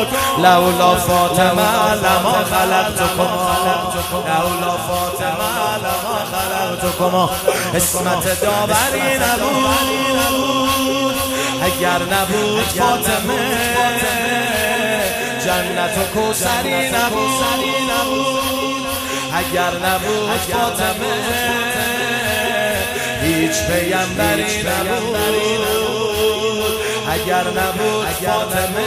لولا فاطمه لما خلقتكما لولا فاطمه لما خلقتكما اسمت داوری نبود اگر نبود فاطمه جنت و کوثری نبود اگر نبود فاطمه هیچ پیامبری نبود اگر نبود فاطمه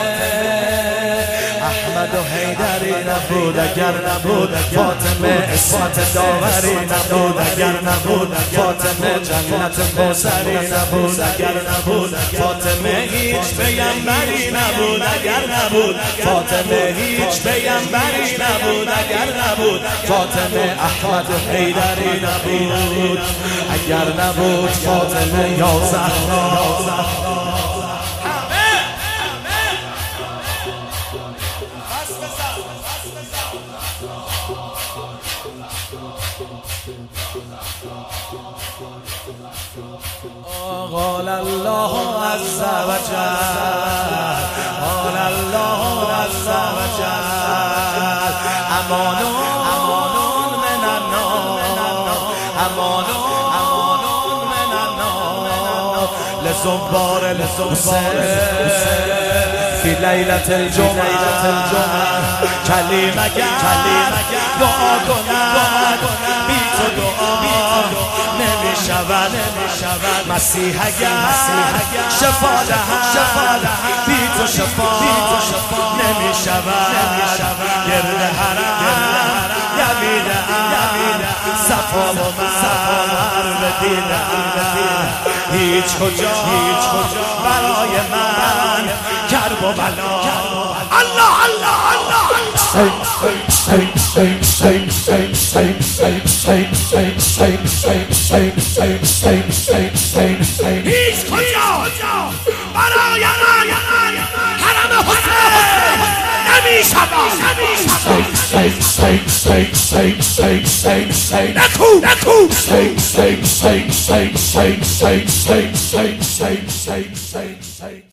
احمد و حیدری نبود اگر نبود فاطمه اسمت داوری نبود اگر نبود فاطمه جنت کوثری نبود اگر نبود فاطمه هیچ پیامبری نبود اگر نبود فاطمه هیچ پیامبری نبود اگر نبود فاطمه احمد و حیدری نبود اگر نبود فاطمه یا زهرا قال الله عز وجل قال الله عز وجل امان من النار امان من النار لزوار في ليلة الجمعة کلمه دعا کند بی تو دعا نمی شود مسیح اگر شفا دهد بی تو شفا نمی شود گرد حرم یمیده صفا و مروه دیده هیچ کجا برای من کرب و بلا الله الله الله هیچ کجا برای من حرم حسین نمی شود نکو